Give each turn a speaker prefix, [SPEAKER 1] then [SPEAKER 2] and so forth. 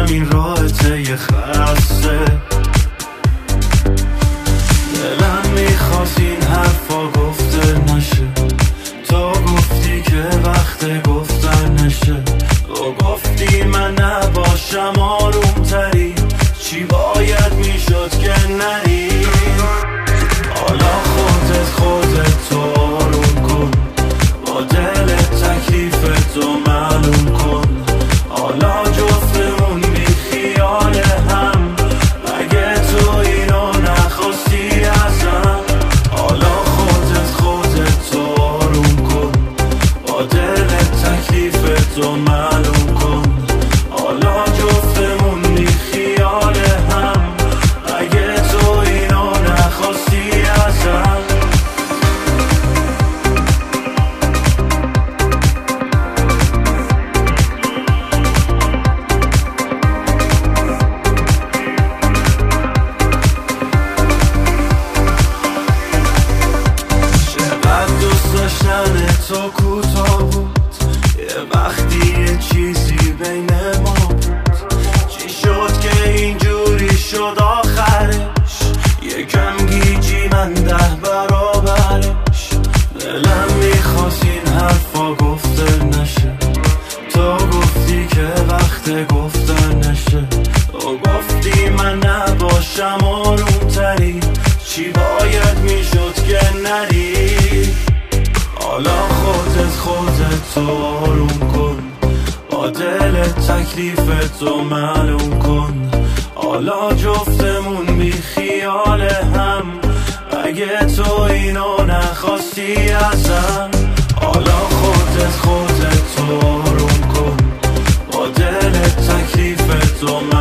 [SPEAKER 1] این راحته یه خسته. دلم میخواست این حرفا گفته نشه، تو گفتی که وقت گفتن نشه. تو گفتی من نباشم آروم تری، چی باید میشد که نری. حالا خودت تو آروم کن، با دل تکلیف تو معلوم کن. حالا جفتمون بی خیال هم، مگه تو اینو نخواستی ازم. حالا خودت تو آروم کن، با دل تکلیف تو معلوم کن. حالا جفتمون بی خیال هم، مگه تو اینو نخواستی ازم. تو کوتاه بود یه وقتی یه چیزی بین ما بود. چی شد که اینجوری شد آخرش، یکم گیجی من 10 برابرش. دلم میخواست این حرفا گفته نشه، تو گفتی که وقت گفتن نشه. تو گفتی من نباشم آروم تری، چی باید میشد که نری. حالا خودت تو آروم کن، با دل تکلیف تو معلوم کن. حالا جفتمون بی خیال هم، مگه تو اینو نخواستی ازم. حالا خودت تو آروم کن، با دل تکلیف تو معلوم کن.